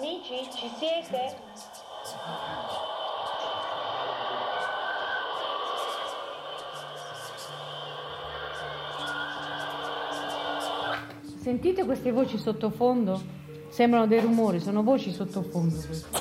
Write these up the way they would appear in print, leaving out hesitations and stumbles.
Amici, ci siete? Sentite queste voci sottofondo? Sembrano dei rumori, sono voci sottofondo queste.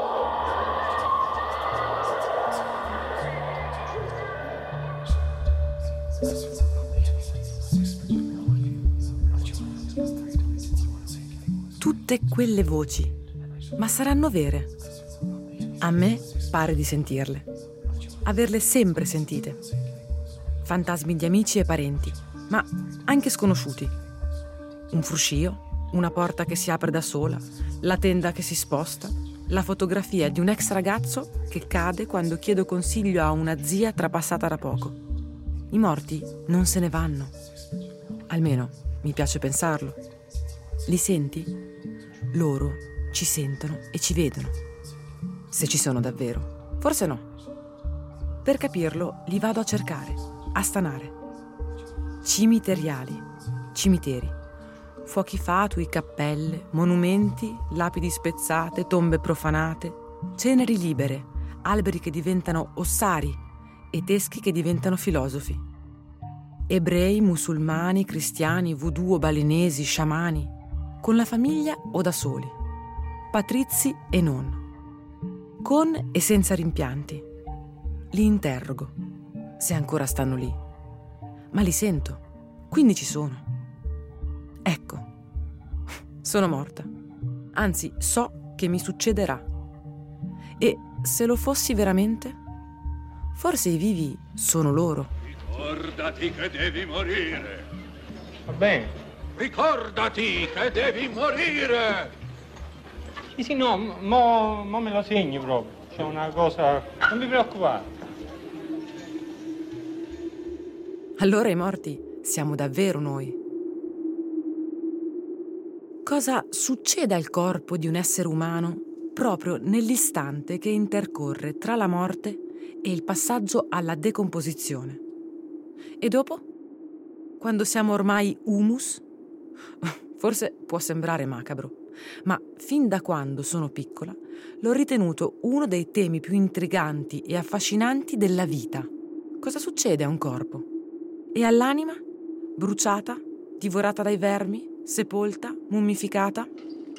Tutte quelle voci, ma saranno vere? A me pare di sentirle, averle sempre sentite. Fantasmi di amici e parenti, ma anche sconosciuti. Un fruscio, una porta che si apre da sola, la tenda che si sposta, la fotografia di un ex ragazzo che cade quando chiedo consiglio a una zia trapassata da poco. I morti non se ne vanno. Almeno mi piace pensarlo. Li senti? Loro ci sentono e ci vedono. Se ci sono davvero. Forse no. Per capirlo li vado a cercare, a stanare. Cimiteriali, cimiteri. Fuochi fatui, cappelle, monumenti, lapidi spezzate, tombe profanate, ceneri libere, alberi che diventano ossari e teschi che diventano filosofi. Ebrei, musulmani, cristiani, voodoo o balinesi, sciamani, con la famiglia o da soli, patrizi e non, con e senza rimpianti. Li interrogo, se ancora stanno lì, ma li sento, quindi ci sono. Ecco, sono morta. Anzi, so che mi succederà. E se lo fossi veramente, forse i vivi sono loro. Ricordati che devi morire. Va bene. Ricordati che devi morire. Sì, no, mo me lo segni proprio. C'è una cosa... Non vi preoccupate. Allora i morti siamo davvero noi. Cosa succede al corpo di un essere umano proprio nell'istante che intercorre tra la morte e il passaggio alla decomposizione? E dopo? Quando siamo ormai humus? Forse può sembrare macabro, ma fin da quando sono piccola l'ho ritenuto uno dei temi più intriganti e affascinanti della vita. Cosa succede a un corpo? E all'anima? Bruciata? Divorata dai vermi? Sepolta? Mummificata?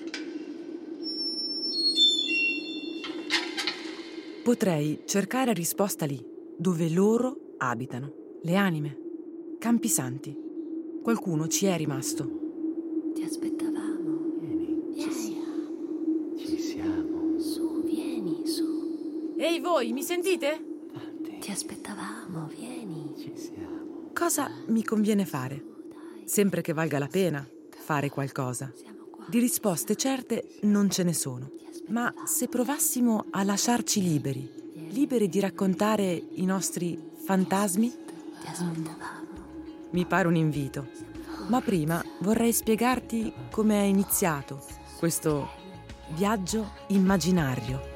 Potrei cercare risposta lì, dove loro abitano, le anime, Campi Santi. Qualcuno ci è rimasto. Ti aspettavamo. Vieni. Ci siamo. Su, vieni, su. Ehi voi, mi sentite? Ti aspettavamo, vieni. Ci siamo. Cosa mi conviene fare? Sempre che valga la pena fare qualcosa. Di risposte certe non ce ne sono. Ma se provassimo a lasciarci liberi di raccontare i nostri fantasmi? Ti aspettavamo. Mi pare un invito. Ma prima vorrei spiegarti come è iniziato questo viaggio immaginario.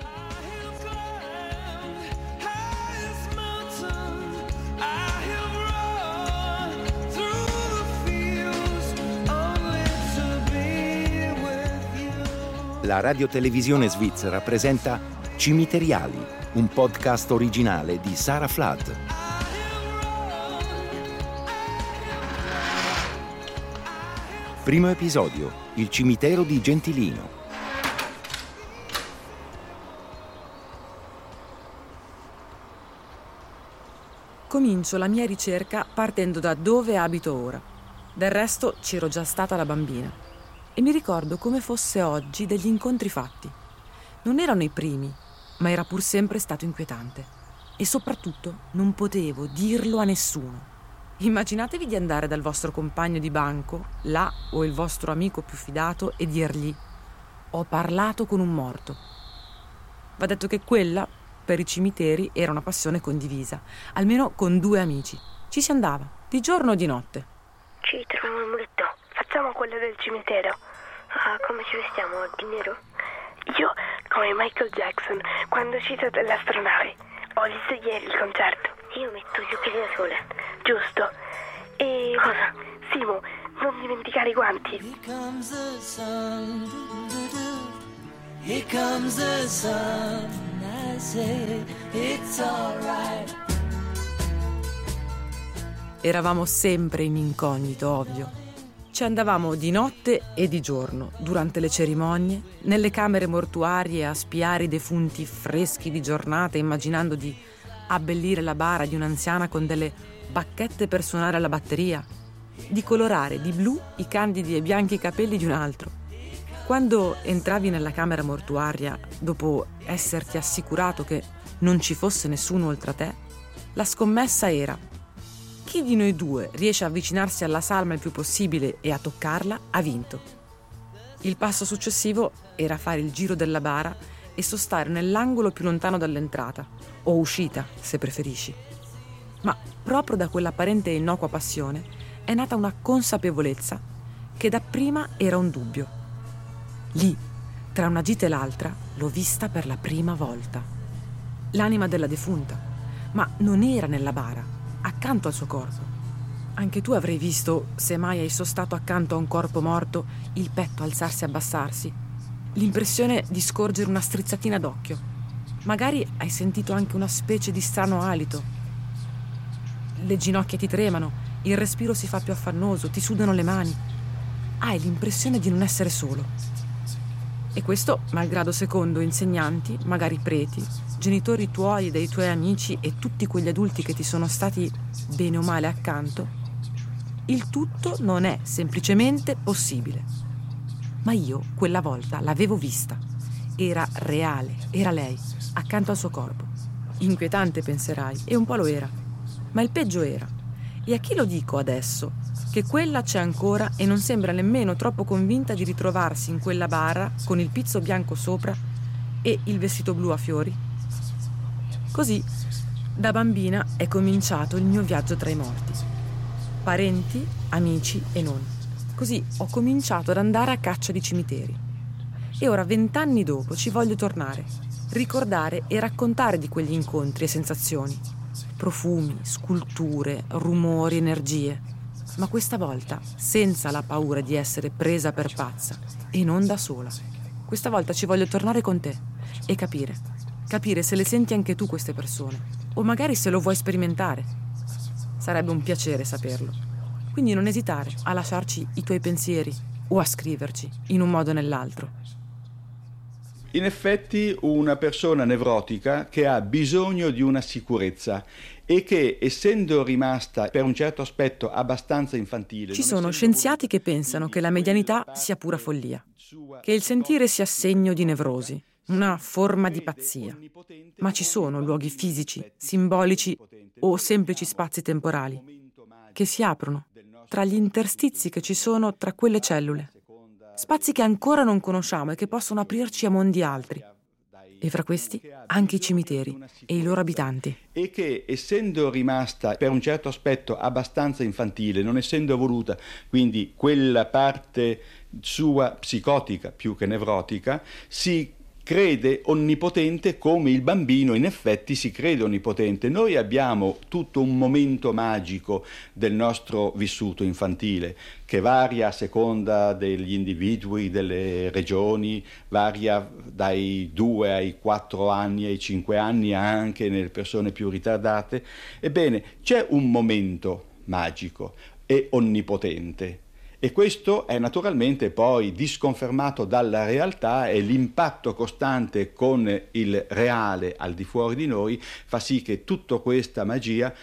La radiotelevisione svizzera presenta Cimiteriali, un podcast originale di Sara Flood. Primo episodio, il cimitero di Gentilino. Comincio la mia ricerca partendo da dove abito ora. Del resto c'ero già stata da bambina. E mi ricordo come fosse oggi degli incontri fatti. Non erano i primi, ma era pur sempre stato inquietante. E soprattutto non potevo dirlo a nessuno. Immaginatevi di andare dal vostro compagno di banco, là, o il vostro amico più fidato, e dirgli: ho parlato con un morto. Va detto che quella, per i cimiteri, era una passione condivisa, almeno con 2 amici. Ci si andava, di giorno o di notte. Ci troviamo un letto. Facciamo quello del cimitero. Ah, come ci vestiamo? Di nero? Io come Michael Jackson quando è uscito dall'astronave. Ho visto ieri il concerto. Io metto gli occhiali da sole. Giusto. E cosa? Simo, non dimenticare i guanti. Here comes the sun, I say it's alright. Eravamo sempre in incognito, ovvio. Ci andavamo di notte e di giorno, durante le cerimonie, nelle camere mortuarie a spiare i defunti freschi di giornata, immaginando di abbellire la bara di un'anziana con delle bacchette per suonare alla batteria, di colorare di blu i candidi e bianchi capelli di un altro. Quando entravi nella camera mortuaria, dopo esserti assicurato che non ci fosse nessuno oltre a te, la scommessa era: chi di noi due riesce a avvicinarsi alla salma il più possibile e a toccarla, ha vinto. Il passo successivo era fare il giro della bara e sostare nell'angolo più lontano dall'entrata, o uscita, se preferisci. Ma proprio da quell'apparente e innocua passione è nata una consapevolezza che dapprima era un dubbio. Lì, tra una gita e l'altra, l'ho vista per la prima volta. L'anima della defunta, ma non era nella bara, accanto al suo corpo. Anche tu avrai visto, se mai hai sostato accanto a un corpo morto, il petto alzarsi e abbassarsi, l'impressione di scorgere una strizzatina d'occhio. Magari hai sentito anche una specie di strano alito. Le ginocchia ti tremano, il respiro si fa più affannoso, ti sudano le mani. Hai l'impressione di non essere solo. E questo malgrado secondo insegnanti, magari preti, genitori tuoi e dei tuoi amici e tutti quegli adulti che ti sono stati bene o male accanto, il tutto non è semplicemente possibile. Ma io quella volta l'avevo vista. Era reale, era lei, accanto al suo corpo. Inquietante, penserai, e un po' lo era. Ma il peggio era, e a chi lo dico adesso, che quella c'è ancora e non sembra nemmeno troppo convinta di ritrovarsi in quella bara con il pizzo bianco sopra e il vestito blu a fiori? Così, da bambina è cominciato il mio viaggio tra i morti. Parenti, amici e non. Così ho cominciato ad andare a caccia di cimiteri. E ora, 20 anni dopo, ci voglio tornare, ricordare e raccontare di quegli incontri e sensazioni. Profumi, sculture, rumori, energie. Ma questa volta senza la paura di essere presa per pazza e non da sola. Questa volta ci voglio tornare con te e capire se le senti anche tu queste persone, o magari se lo vuoi sperimentare. Sarebbe un piacere saperlo. Quindi non esitare a lasciarci i tuoi pensieri o a scriverci in un modo o nell'altro. In effetti una persona nevrotica che ha bisogno di una sicurezza e che, essendo rimasta per un certo aspetto abbastanza infantile... Ci sono scienziati che pensano che la medianità sia pura follia, che il sentire sia segno di nevrosi, una forma di pazzia. Ma ci sono luoghi fisici, simbolici o semplici spazi temporali che si aprono tra gli interstizi che ci sono tra quelle cellule. Spazi che ancora non conosciamo e che possono aprirci a mondi altri. E fra questi anche i cimiteri e i loro abitanti. E che, essendo rimasta per un certo aspetto abbastanza infantile, non essendo voluta, quindi quella parte sua psicotica più che nevrotica, si crede onnipotente come il bambino in effetti si crede onnipotente. Noi abbiamo tutto un momento magico del nostro vissuto infantile che varia a seconda degli individui, delle regioni, varia dai 2 ai 4 anni, ai 5 anni anche nelle persone più ritardate. Ebbene, c'è un momento magico e onnipotente. E questo è naturalmente poi disconfermato dalla realtà e l'impatto costante con il reale al di fuori di noi fa sì che tutta questa magia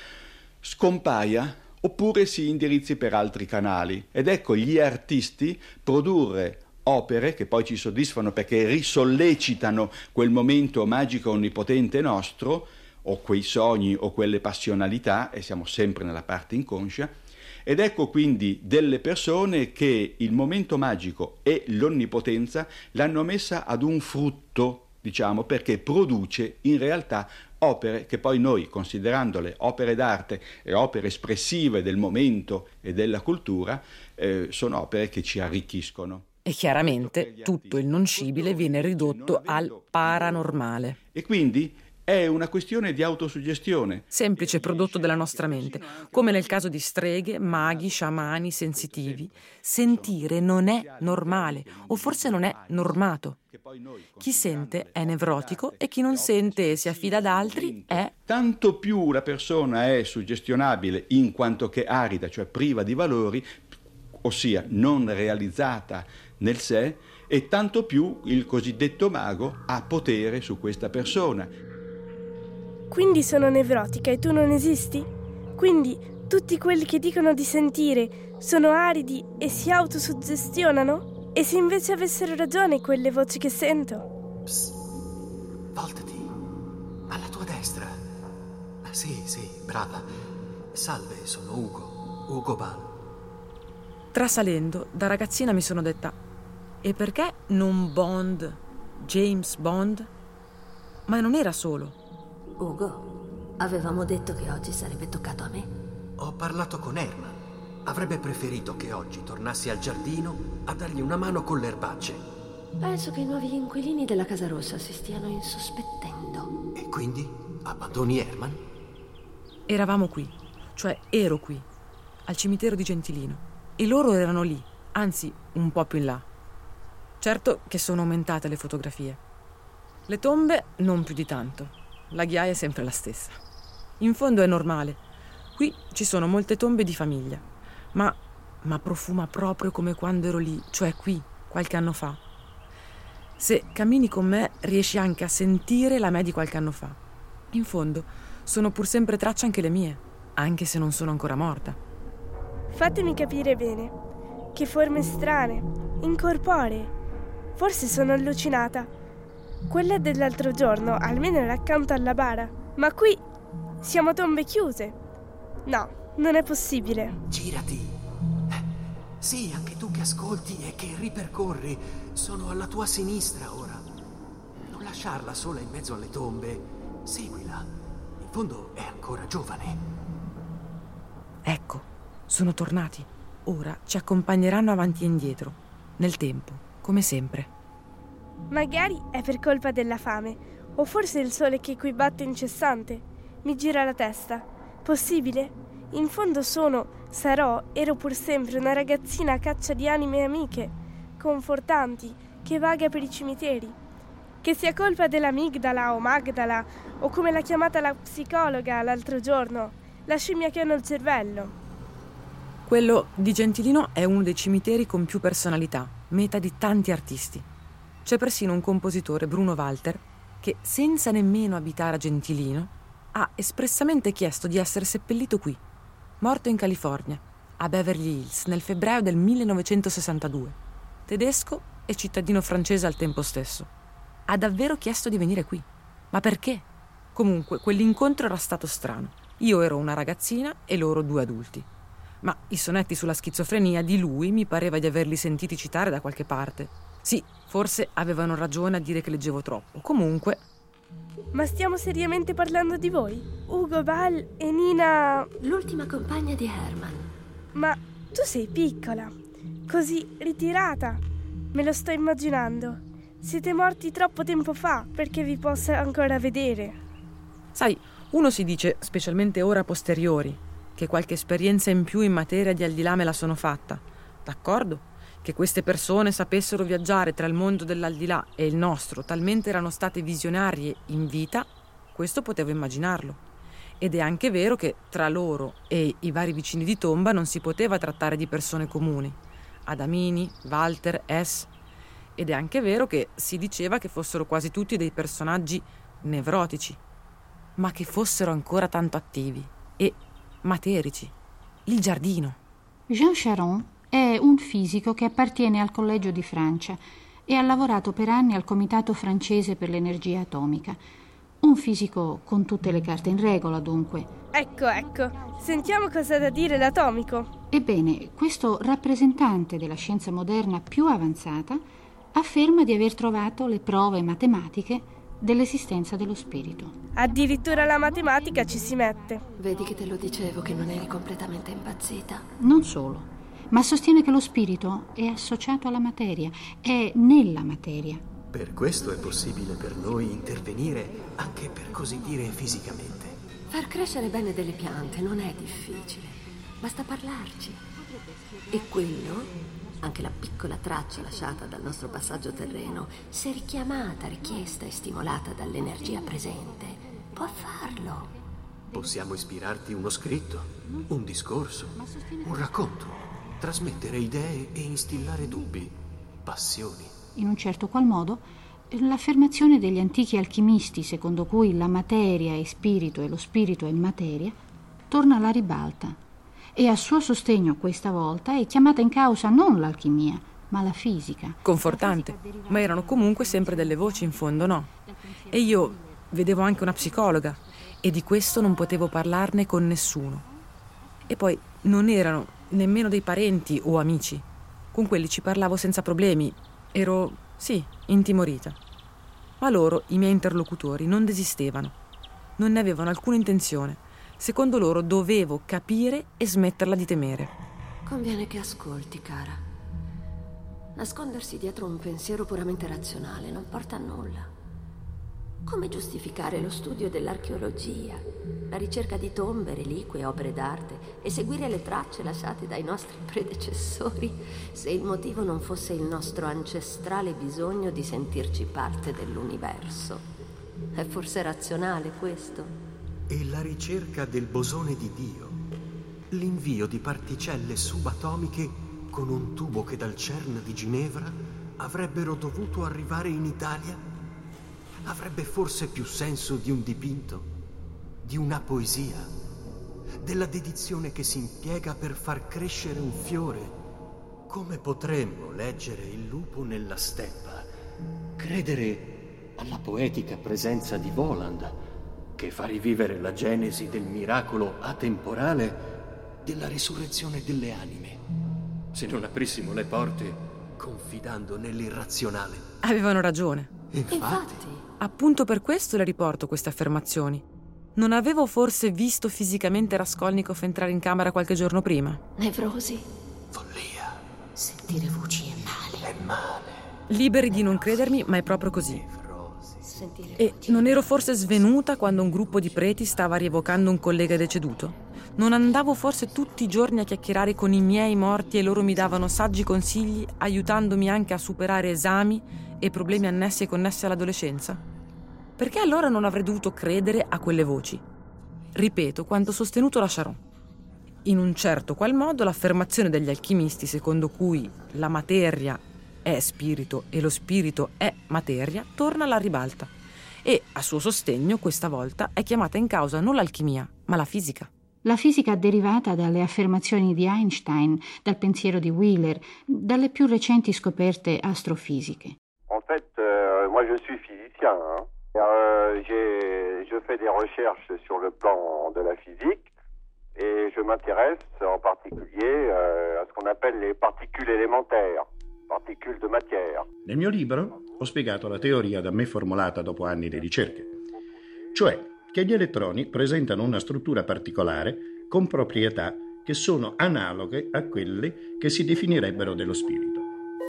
scompaia oppure si indirizzi per altri canali. Ed ecco gli artisti produrre opere che poi ci soddisfano perché risollecitano quel momento magico onnipotente nostro, o quei sogni o quelle passionalità, e siamo sempre nella parte inconscia. Ed ecco quindi delle persone che il momento magico e l'onnipotenza l'hanno messa ad un frutto, diciamo, perché produce in realtà opere che poi noi, considerandole opere d'arte e opere espressive del momento e della cultura, sono opere che ci arricchiscono. E chiaramente tutto il non scibile viene ridotto al paranormale. E quindi è una questione di autosuggestione. Semplice prodotto della nostra mente, come nel caso di streghe, maghi, sciamani, sensitivi. Sentire non è normale, o forse non è normato. Chi sente è nevrotico e chi non sente e si affida ad altri è... Tanto più la persona è suggestionabile in quanto che arida, cioè priva di valori, ossia non realizzata nel sé, e tanto più il cosiddetto mago ha potere su questa persona. Quindi sono nevrotica e tu non esisti? Quindi tutti quelli che dicono di sentire sono aridi e si autosuggestionano? E se invece avessero ragione quelle voci che sento? Psst, voltati, alla tua destra. Sì, brava. Salve, sono Ugo Ball. Trasalendo, da ragazzina mi sono detta: e perché non Bond, James Bond? Ma non era solo. Ugo, avevamo detto che oggi sarebbe toccato a me. Ho parlato con Herman. Avrebbe preferito che oggi tornassi al giardino a dargli una mano con le erbacce. Penso che i nuovi inquilini della Casa Rossa si stiano insospettendo. E quindi abbandoni Herman? Eravamo qui, cioè ero qui, al cimitero di Gentilino, e loro erano lì, anzi un po' più in là. Certo che sono aumentate le fotografie. Le tombe non più di tanto, la ghiaia è sempre la stessa. In fondo è normale, qui ci sono molte tombe di famiglia, ma profuma proprio come quando ero lì, cioè qui, qualche anno fa. Se cammini con me riesci anche a sentire la me di qualche anno fa. In fondo sono pur sempre tracce anche le mie, anche se non sono ancora morta. Fatemi capire bene. Che forme strane, incorporee. Forse sono allucinata. Quella dell'altro giorno almeno era accanto alla bara, ma qui siamo tombe chiuse. No, non è possibile. Girati. Sì, anche tu che ascolti e che ripercorri, sono alla tua sinistra ora. Non lasciarla sola in mezzo alle tombe. Seguila. In fondo è ancora giovane. Ecco, sono tornati. Ora ci accompagneranno avanti e indietro, nel tempo, come sempre. Magari è per colpa della fame, o forse il sole che qui batte incessante. Mi gira la testa. Possibile? In fondo ero pur sempre una ragazzina a caccia di anime amiche, confortanti, che vaga per i cimiteri. Che sia colpa dell'amigdala o Magdala, o come l'ha chiamata la psicologa l'altro giorno, la scimmia che hanno il cervello. Quello di Gentilino è uno dei cimiteri con più personalità, meta di tanti artisti. C'è persino un compositore, Bruno Walter, che senza nemmeno abitare a Gentilino ha espressamente chiesto di essere seppellito qui, morto in California, a Beverly Hills, nel febbraio del 1962. Tedesco e cittadino francese al tempo stesso. Ha davvero chiesto di venire qui. Ma perché? Comunque, quell'incontro era stato strano. Io ero una ragazzina e loro 2 adulti. Ma i sonetti sulla schizofrenia di lui mi pareva di averli sentiti citare da qualche parte. Sì, forse avevano ragione a dire che leggevo troppo. Comunque... Ma stiamo seriamente parlando di voi? Ugo Ball e Nina... L'ultima compagna di Herman. Ma tu sei piccola, così ritirata. Me lo sto immaginando. Siete morti troppo tempo fa perché vi possa ancora vedere. Sai, uno si dice, specialmente ora a posteriori, che qualche esperienza in più in materia di al di là me la sono fatta. D'accordo? Che queste persone sapessero viaggiare tra il mondo dell'aldilà e il nostro, talmente erano state visionarie in vita, questo potevo immaginarlo. Ed è anche vero che tra loro e i vari vicini di tomba non si poteva trattare di persone comuni. Adamini, Walter, S. Ed è anche vero che si diceva che fossero quasi tutti dei personaggi nevrotici, ma che fossero ancora tanto attivi e materici. Il giardino. Jean Charon è un fisico che appartiene al Collegio di Francia e ha lavorato per anni al Comitato francese per l'energia atomica. Un fisico con tutte le carte in regola, dunque. Ecco, sentiamo cosa ha da dire l'atomico. Ebbene, questo rappresentante della scienza moderna più avanzata afferma di aver trovato le prove matematiche dell'esistenza dello spirito. Addirittura la matematica ci si mette. Vedi che te lo dicevo che non eri completamente impazzita. Non solo, ma sostiene che lo spirito è associato alla materia, è nella materia. Per questo è possibile per noi intervenire anche, per così dire, fisicamente. Far crescere bene delle piante non è difficile, basta parlarci. E quello, anche la piccola traccia lasciata dal nostro passaggio terreno, se richiamata, richiesta e stimolata dall'energia presente, può farlo. Possiamo ispirarti uno scritto, un discorso, un racconto, trasmettere idee e instillare dubbi, passioni. In un certo qual modo, l'affermazione degli antichi alchimisti secondo cui la materia è spirito e lo spirito è materia torna alla ribalta e a suo sostegno questa volta è chiamata in causa non l'alchimia ma la fisica. Confortante, ma erano comunque sempre delle voci in fondo, no? E io vedevo anche una psicologa e di questo non potevo parlarne con nessuno. E poi non erano nemmeno dei parenti o amici. Con quelli ci parlavo senza problemi. Ero, sì, intimorita. Ma loro, i miei interlocutori, non desistevano. Non ne avevano alcuna intenzione. Secondo loro dovevo capire e smetterla di temere. Conviene che ascolti, cara. Nascondersi dietro un pensiero puramente razionale non porta a nulla. Come giustificare lo studio dell'archeologia, la ricerca di tombe, reliquie, opere d'arte e seguire le tracce lasciate dai nostri predecessori se il motivo non fosse il nostro ancestrale bisogno di sentirci parte dell'universo? È forse razionale questo? E la ricerca del bosone di Dio, l'invio di particelle subatomiche con un tubo che dal CERN di Ginevra avrebbero dovuto arrivare in Italia? Avrebbe forse più senso di un dipinto, di una poesia, della dedizione che si impiega per far crescere un fiore? Come potremmo leggere il lupo nella steppa, credere alla poetica presenza di Voland, che fa rivivere la genesi del miracolo atemporale della risurrezione delle anime, se non aprissimo le porte confidando nell'irrazionale? Avevano ragione. Infatti. Appunto per questo le riporto queste affermazioni. Non avevo forse visto fisicamente Raskolnikov entrare in camera qualche giorno prima? Nevrosi? Follia. Sentire voci è male. È male. Liberi di non credermi, ma è proprio così. E non ero forse svenuta quando un gruppo di preti stava rievocando un collega deceduto? Non andavo forse tutti i giorni a chiacchierare con i miei morti e loro mi davano saggi consigli, aiutandomi anche a superare esami e problemi annessi e connessi all'adolescenza? Perché allora non avrei dovuto credere a quelle voci? Ripeto quanto sostenuto da Charon. In un certo qual modo l'affermazione degli alchimisti secondo cui la materia è spirito e lo spirito è materia torna alla ribalta e a suo sostegno questa volta è chiamata in causa non l'alchimia ma la fisica. La fisica derivata dalle affermazioni di Einstein, dal pensiero di Wheeler, dalle più recenti scoperte astrofisiche. En fait, moi je suis physicien. Je fais des recherches sur le plan de la physique et je m'intéresse en particulier à ce qu'on appelle les particules élémentaires, particules de matière. Nel mio libro ho spiegato la teoria da me formulata dopo anni di ricerche, cioè che gli elettroni presentano una struttura particolare con proprietà che sono analoghe a quelle che si definirebbero dello spirito.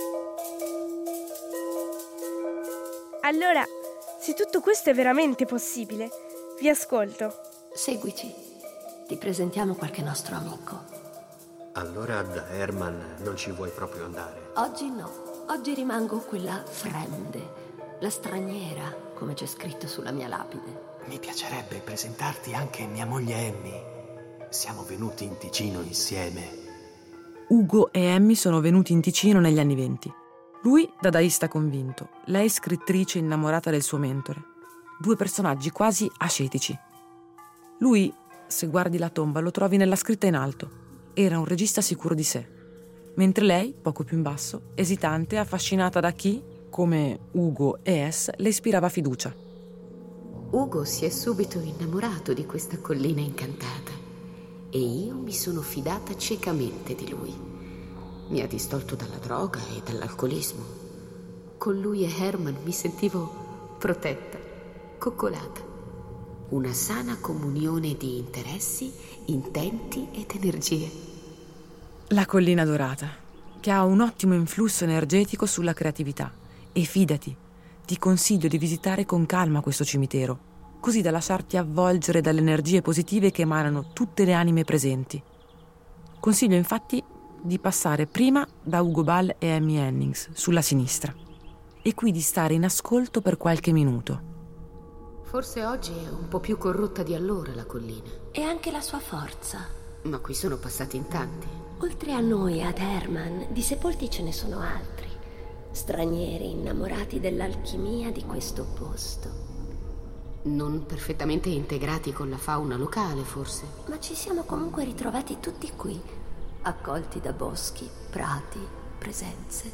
Allora, se tutto questo è veramente possibile, vi ascolto. Seguici. Ti presentiamo qualche nostro amico. Allora da Hermann non ci vuoi proprio andare? Oggi no. Oggi rimango quella fremde, la straniera, come c'è scritto sulla mia lapide. Mi piacerebbe presentarti anche mia moglie Emmy. Siamo venuti in Ticino insieme. Ugo e Emmy sono venuti in Ticino negli anni '20. Lui dadaista convinto, lei scrittrice innamorata del suo mentore. Due personaggi quasi ascetici. Lui, se guardi la tomba, lo trovi nella scritta in alto. Era un regista sicuro di sé. Mentre lei, poco più in basso, esitante, affascinata da chi, come Ugo e S, le ispirava fiducia. Ugo si è subito innamorato di questa collina incantata e io mi sono fidata ciecamente di lui. Mi ha distolto dalla droga e dall'alcolismo. Con lui e Hermann mi sentivo protetta, coccolata. Una sana comunione di interessi, intenti ed energie. La collina dorata, che ha un ottimo influsso energetico sulla creatività. E fidati, ti consiglio di visitare con calma questo cimitero, così da lasciarti avvolgere dalle energie positive che emanano tutte le anime presenti. Consiglio infatti di passare prima da Ugo Ball e Amy Hennings, sulla sinistra, e qui di stare in ascolto per qualche minuto. Forse oggi è un po' più corrotta di allora la collina. E anche la sua forza. Ma qui sono passati in tanti. Oltre a noi e ad Herman, di sepolti ce ne sono altri. Stranieri innamorati dell'alchimia di questo posto. Non perfettamente integrati con la fauna locale, forse. Ma ci siamo comunque ritrovati tutti qui, accolti da boschi, prati, presenze.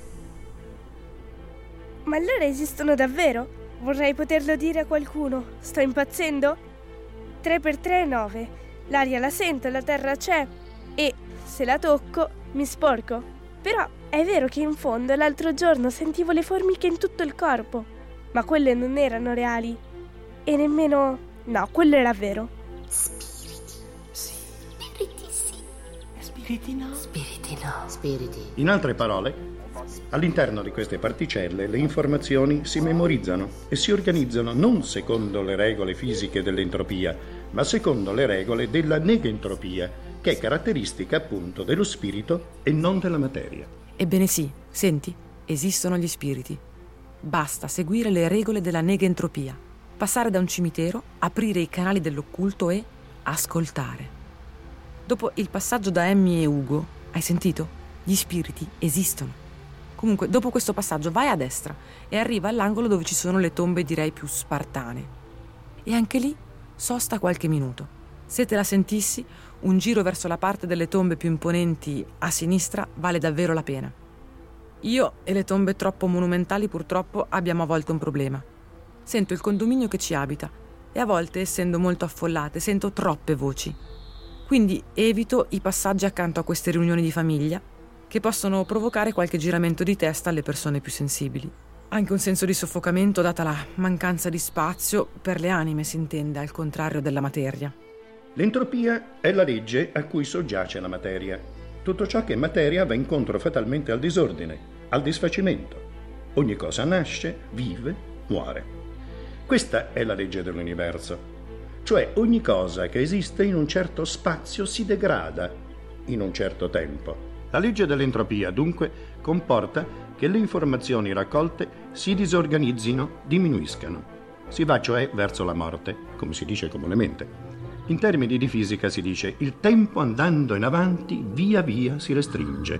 Ma allora esistono davvero? Vorrei poterlo dire a qualcuno. Sto impazzendo? 3x3 è 9. L'aria la sento, la terra c'è. E, se la tocco, mi sporco. Però è vero che in fondo l'altro giorno sentivo le formiche in tutto il corpo. Ma quelle non erano reali. E nemmeno... no, quello era vero. Spiriti. Sì. Spiriti sì. Spiriti no. Spiriti no. Spiriti. In altre parole, all'interno di queste particelle le informazioni si memorizzano e si organizzano non secondo le regole fisiche dell'entropia, ma secondo le regole della negentropia, che è caratteristica appunto dello spirito e non della materia. Ebbene sì, senti, esistono gli spiriti. Basta seguire le regole della negentropia, passare da un cimitero, aprire i canali dell'occulto e ascoltare. Dopo il passaggio da Amy e Ugo, hai sentito? Gli spiriti esistono. Comunque, dopo questo passaggio vai a destra e arriva all'angolo dove ci sono le tombe, direi più spartane. E anche lì sosta qualche minuto. Se te la sentissi, un giro verso la parte delle tombe più imponenti a sinistra vale davvero la pena. Io e le tombe troppo monumentali purtroppo abbiamo a volte un problema. Sento il condominio che ci abita e a volte, essendo molto affollate, sento troppe voci. Quindi evito i passaggi accanto a queste riunioni di famiglia che possono provocare qualche giramento di testa alle persone più sensibili. Anche un senso di soffocamento data la mancanza di spazio per le anime, si intende, al contrario della materia. L'entropia è la legge a cui soggiace la materia. Tutto ciò che è materia va incontro fatalmente al disordine, al disfacimento. Ogni cosa nasce, vive, muore. Questa è la legge dell'universo. Cioè ogni cosa che esiste in un certo spazio si degrada in un certo tempo. La legge dell'entropia, dunque, comporta che le informazioni raccolte si disorganizzino, diminuiscano. Si va cioè verso la morte, come si dice comunemente. In termini di fisica si dice: il tempo andando in avanti via via si restringe.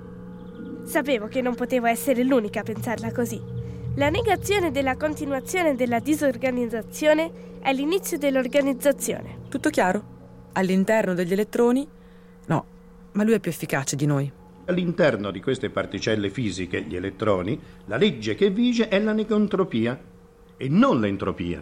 Sapevo che non potevo essere l'unica a pensarla così. La negazione della continuazione della disorganizzazione è l'inizio dell'organizzazione. Tutto chiaro? All'interno degli elettroni? No, ma lui è più efficace di noi. All'interno di queste particelle fisiche, gli elettroni, la legge che vige è la negentropia e non l'entropia.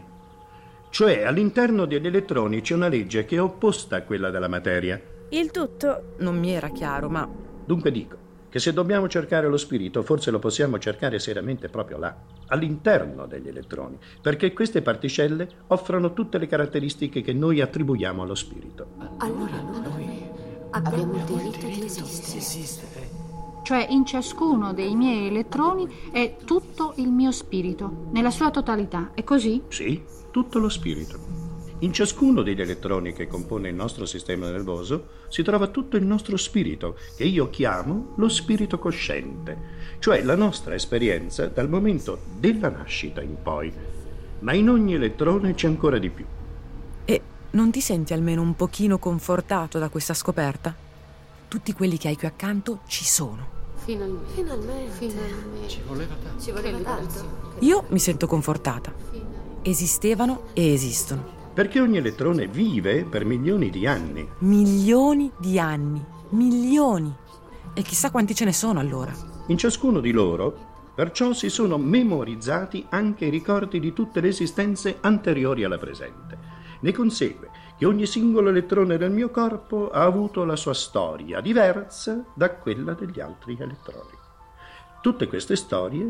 Cioè all'interno degli elettroni c'è una legge che è opposta a quella della materia. Il tutto non mi era chiaro, ma... Dunque dico che se dobbiamo cercare lo spirito, forse lo possiamo cercare seriamente proprio là, all'interno degli elettroni, perché queste particelle offrono tutte le caratteristiche che noi attribuiamo allo spirito. Allora noi abbiamo il diritto di esistere. Cioè in ciascuno dei miei elettroni è tutto il mio spirito, nella sua totalità, è così? Sì, tutto lo spirito. In ciascuno degli elettroni che compone il nostro sistema nervoso si trova tutto il nostro spirito, che io chiamo lo spirito cosciente, cioè la nostra esperienza dal momento della nascita in poi. Ma in ogni elettrone c'è ancora di più. E non ti senti almeno un pochino confortato da questa scoperta? Tutti quelli che hai qui accanto ci sono. Finalmente. Ci voleva tanto. Io mi sento confortata. Esistevano e esistono. Perché ogni elettrone vive per milioni di anni. Milioni di anni. Milioni. E chissà quanti ce ne sono allora. In ciascuno di loro, perciò, si sono memorizzati anche i ricordi di tutte le esistenze anteriori alla presente. Ne consegue che ogni singolo elettrone del mio corpo ha avuto la sua storia, diversa da quella degli altri elettroni. Tutte queste storie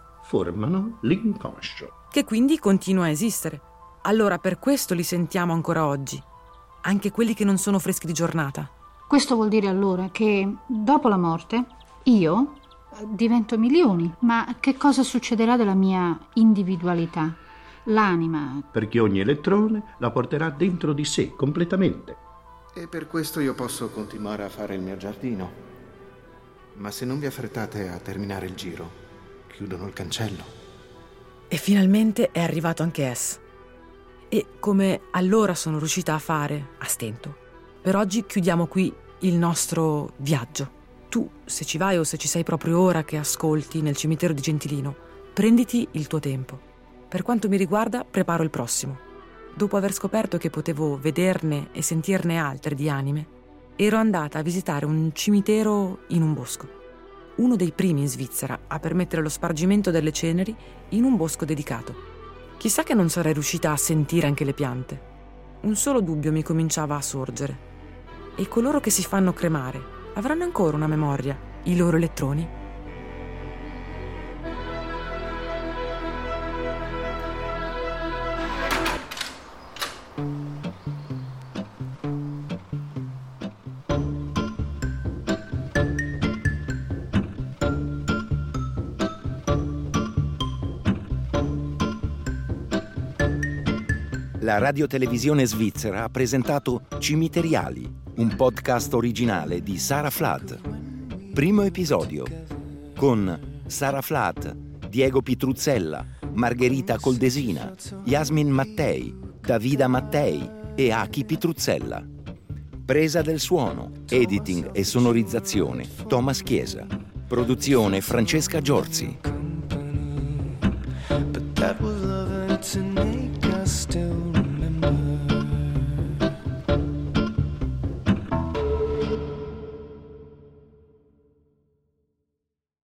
formano l'inconscio. Che quindi continua a esistere. Allora per questo li sentiamo ancora oggi, anche quelli che non sono freschi di giornata. Questo vuol dire allora che dopo la morte io divento milioni, ma che cosa succederà della mia individualità? L'anima. Perché ogni elettrone la porterà dentro di sé completamente. E per questo io posso continuare a fare il mio giardino. Ma se non vi affrettate a terminare il giro, chiudono il cancello. E finalmente è arrivato anche S. E come allora sono riuscita a fare, a stento. Per oggi chiudiamo qui il nostro viaggio. Tu, se ci vai o se ci sei proprio ora che ascolti nel cimitero di Gentilino, prenditi il tuo tempo. Per quanto mi riguarda, preparo il prossimo. Dopo aver scoperto che potevo vederne e sentirne altre di anime, ero andata a visitare un cimitero in un bosco. Uno dei primi in Svizzera a permettere lo spargimento delle ceneri in un bosco dedicato. Chissà che non sarei riuscita a sentire anche le piante. Un solo dubbio mi cominciava a sorgere. E coloro che si fanno cremare avranno ancora una memoria, i loro elettroni? La radiotelevisione svizzera ha presentato Cimiteriali, un podcast originale di Sara Flood. Primo episodio con Sara Flood, Diego Pitruzzella, Margherita Coldesina, Yasmin Mattei, Davida Mattei e Aki Pitruzzella. Presa del suono, editing e sonorizzazione Thomas Chiesa. Produzione Francesca Giorzi. But that was love and to make us still